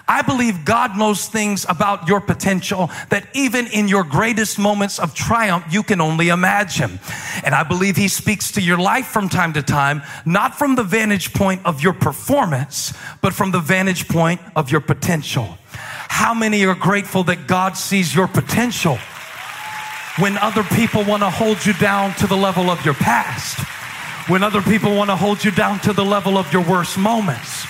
I believe God knows things about your potential that even in your greatest moments of triumph, you can only imagine. And I believe he speaks to your life from time to time, not from the vantage point of your performance, but from the vantage point of your potential. How many are grateful that God sees your potential when other people want to hold you down to the level of your past, when other people want to hold you down to the level of your worst moments?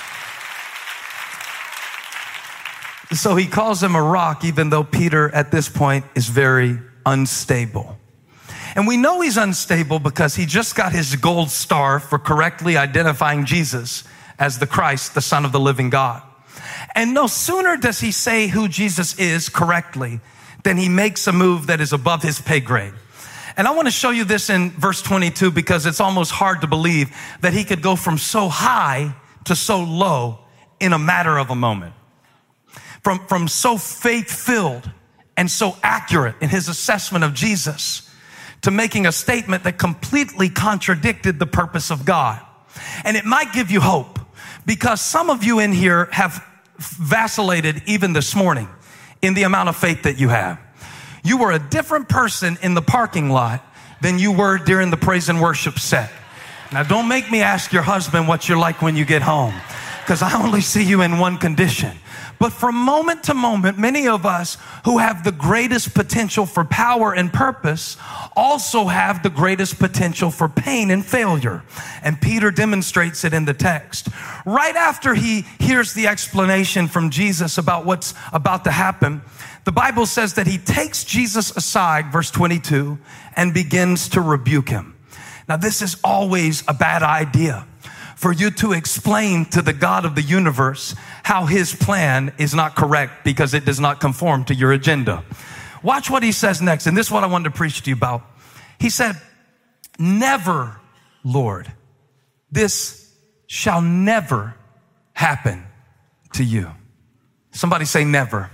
So he calls him a rock, even though Peter at this point is very unstable. And we know he's unstable because he just got his gold star for correctly identifying Jesus as the Christ, the Son of the living God. And no sooner does he say who Jesus is correctly than he makes a move that is above his pay grade. And I want to show you this in verse 22 because it's almost hard to believe that he could go from so high to so low in a matter of a moment. From so faith-filled and so accurate in his assessment of Jesus to making a statement that completely contradicted the purpose of God. And it might give you hope because some of you in here have vacillated even this morning in the amount of faith that you have. You were a different person in the parking lot than you were during the praise and worship set. Now, don't make me ask your husband what you're like when you get home, because I only see you in one condition. But from moment to moment, many of us who have the greatest potential for power and purpose also have the greatest potential for pain and failure. And Peter demonstrates it in the text. Right after he hears the explanation from Jesus about what's about to happen, the Bible says that he takes Jesus aside, verse 22, and begins to rebuke him. Now, this is always a bad idea, for you to explain to the God of the universe how his plan is not correct because it does not conform to your agenda. Watch what he says next, and this is what I wanted to preach to you about. He said, "Never, Lord, this shall never happen to you." Somebody say never.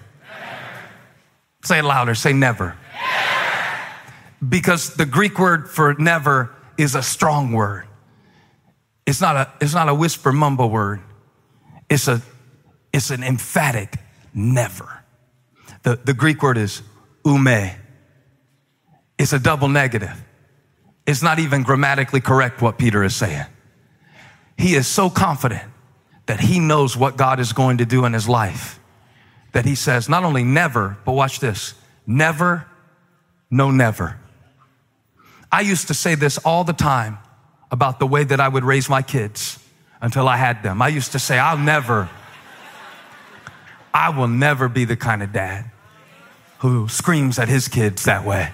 Say it louder, say never. Because the Greek word for never is a strong word. It's not a whisper mumble word. It's an emphatic never. The Greek word is ume. It's a double negative. It's not even grammatically correct what Peter is saying. He is so confident that he knows what God is going to do in his life that he says not only never, but watch this, never, no never. I used to say this all the time about the way that I would raise my kids until I had them. I used to say, I will never be the kind of dad who screams at his kids that way.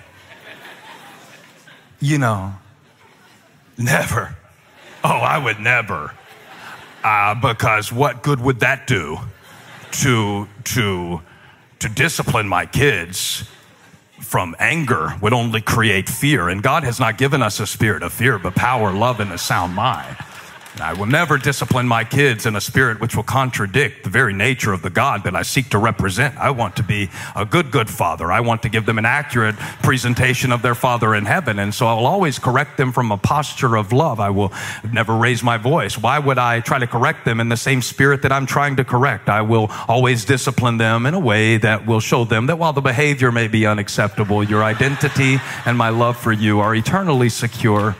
You know, never. Oh, I would never. Because what good would that do to discipline my kids from anger would only create fear. And God has not given us a spirit of fear, but power, love, and a sound mind. And I will never discipline my kids in a spirit which will contradict the very nature of the God that I seek to represent. I want to be a good father. I want to give them an accurate presentation of their Father in heaven. And so I will always correct them from a posture of love. I will never raise my voice. Why would I try to correct them in the same spirit that I'm trying to correct? I will always discipline them in a way that will show them that while the behavior may be unacceptable, your identity and my love for you are eternally secure.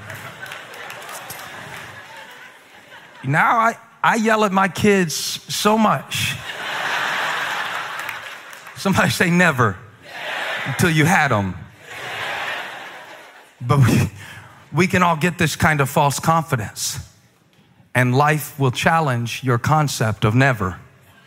Now I yell at my kids so much. Somebody say never until you had them. But we can all get this kind of false confidence, and life will challenge your concept of never.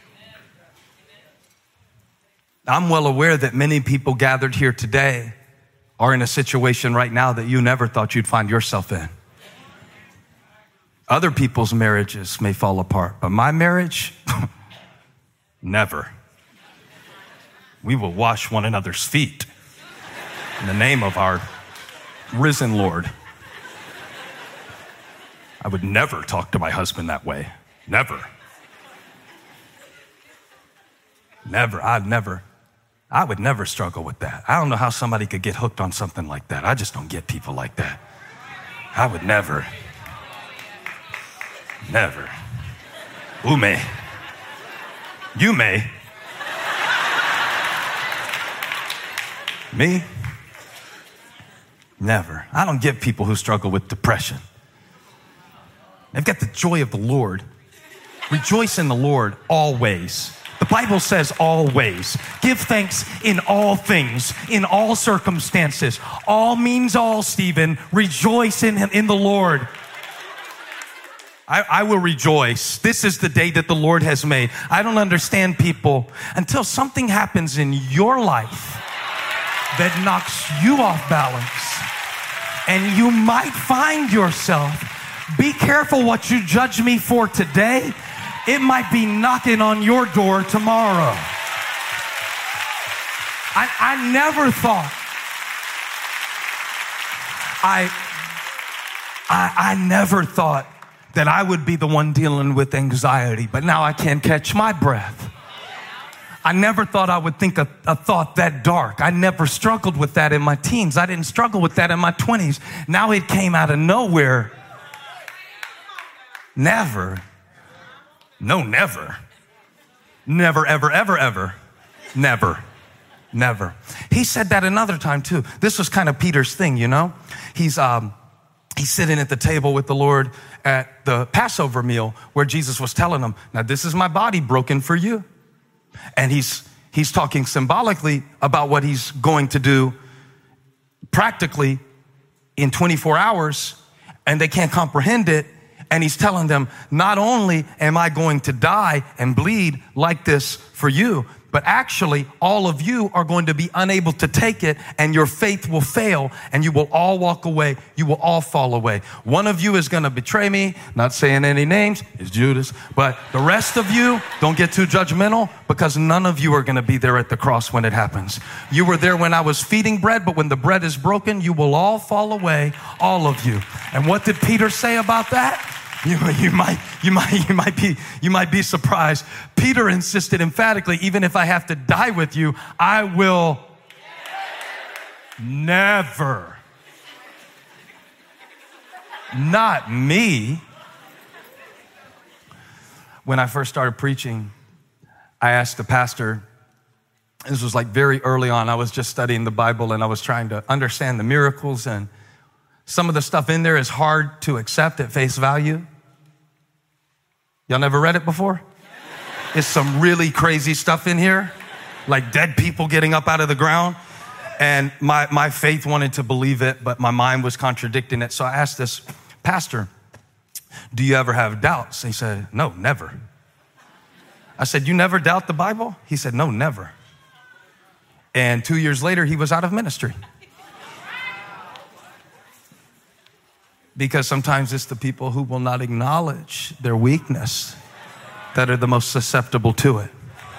I'm well aware that many people gathered here today are in a situation right now that you never thought you'd find yourself in. Other people's marriages may fall apart, but my marriage, never. We will wash one another's feet in the name of our risen Lord. I would never talk to my husband that way. Never. Never. I would never struggle with that. I don't know how somebody could get hooked on something like that. I just don't get people like that. I would never. Never. Ume. You may. Me? Never. I don't get people who struggle with depression. They've got the joy of the Lord. Rejoice in the Lord always. The Bible says always. Give thanks in all things, in all circumstances. All means all, Stephen. Rejoice in the Lord. I will rejoice. This is the day that the Lord has made. I don't understand people until something happens in your life that knocks you off balance. And you might find yourself, be careful what you judge me for today. It might be knocking on your door tomorrow. I never thought, I never thought that I would be the one dealing with anxiety, but now I can't catch my breath. I never thought I would think a thought that dark. I never struggled with that in my teens. I didn't struggle with that in my 20s. Now it came out of nowhere. Never. No, never. Never, ever, ever, ever. Never. Never. He said that another time too. This was kind of Peter's thing, you know? He's sitting at the table with the Lord at the Passover meal where Jesus was telling him, now this is my body broken for you. And he's talking symbolically about what he's going to do practically in 24 hours, and they can't comprehend it. And he's telling them, not only am I going to die and bleed like this for you, but actually all of you are going to be unable to take it, and your faith will fail, and you will all walk away. You will all fall away. One of you is going to betray me, not saying any names, it's Judas, but the rest of you, don't get too judgmental, because none of you are going to be there at the cross when it happens. You were there when I was feeding bread, but when the bread is broken, you will all fall away, all of you. And what did Peter say about that? You might be surprised. Peter insisted emphatically, even if I have to die with you, I will never. Not me. When I first started preaching, I asked the pastor, this was like very early on, I was just studying the Bible and I was trying to understand the miracles, and some of the stuff in there is hard to accept at face value. Y'all never read it before? It's some really crazy stuff in here, like dead people getting up out of the ground. And my faith wanted to believe it, but my mind was contradicting it. So I asked this pastor, do you ever have doubts? He said, no, never. I said, you never doubt the Bible? He said, no, never. And 2 years later, he was out of ministry. Because sometimes it's the people who will not acknowledge their weakness that are the most susceptible to it.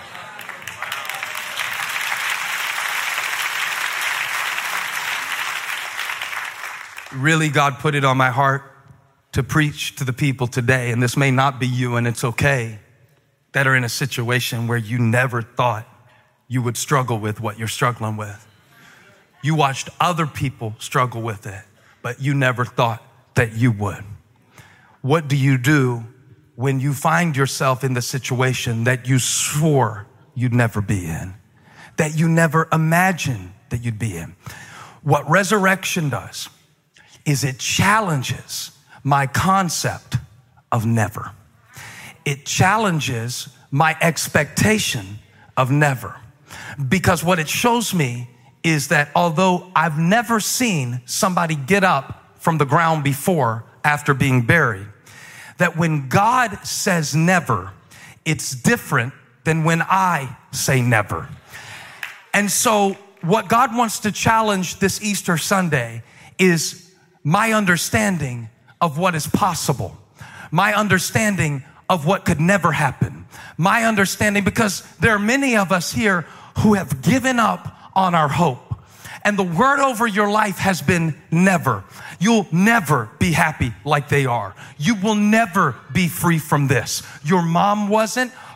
Really, God put it on my heart to preach to the people today, and this may not be you, and it's okay, that are in a situation where you never thought you would struggle with what you're struggling with. You watched other people struggle with it, but you never thought that you would. What do you do when you find yourself in the situation that you swore you'd never be in, that you never imagined that you'd be in? What resurrection does is it challenges my concept of never. It challenges my expectation of never. Because what it shows me is that although I've never seen somebody get up from the ground before after being buried, that when God says never, it's different than when I say never. And so what God wants to challenge this Easter Sunday is my understanding of what is possible, my understanding of what could never happen, my understanding, because there are many of us here who have given up on our hope. And the word over your life has been never. You'll never be happy like they are. You will never be free from this. Your mom wasn't.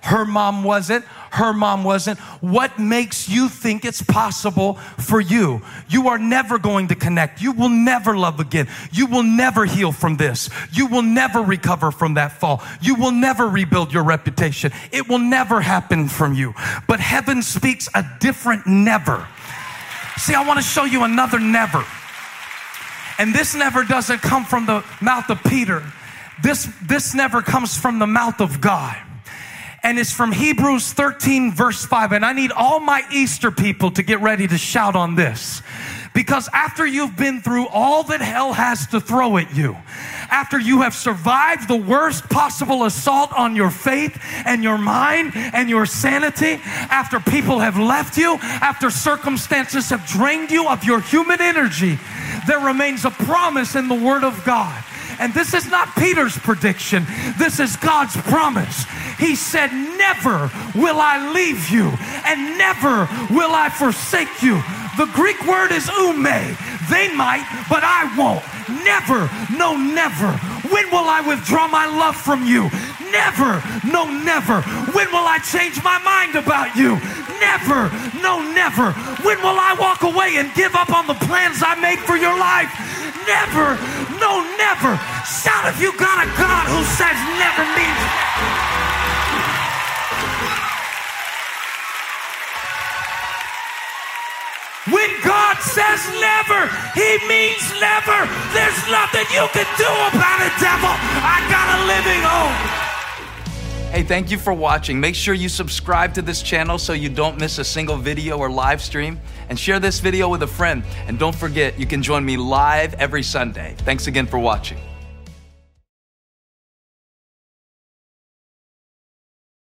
Her mom wasn't. Her mom wasn't. What makes you think it's possible for you? You are never going to connect. You will never love again. You will never heal from this. You will never recover from that fall. You will never rebuild your reputation. It will never happen from you. But heaven speaks a different never. See, I want to show you another never. And this never doesn't come from the mouth of Peter. This never comes from the mouth of God. And it's from Hebrews 13, verse 5. And I need all my Easter people to get ready to shout on this. Because after you've been through all that hell has to throw at you, after you have survived the worst possible assault on your faith and your mind and your sanity, after people have left you, after circumstances have drained you of your human energy, there remains a promise in the Word of God. And this is not Peter's prediction. This is God's promise. He said, never will I leave you and never will I forsake you. The Greek word is ume. They might, but I won't. Never, no, never. When will I withdraw my love from you? Never, no, never. When will I change my mind about you? Never, no, never. When will I walk away and give up on the plans I made for your life? Never, no, never. Shout if you got a God who says never means never. When God says never, He means never. There's nothing you can do about it, devil. I got a living hope. Hey, thank you for watching. Make sure you subscribe to this channel so you don't miss a single video or live stream. And share this video with a friend. And don't forget, you can join me live every Sunday. Thanks again for watching.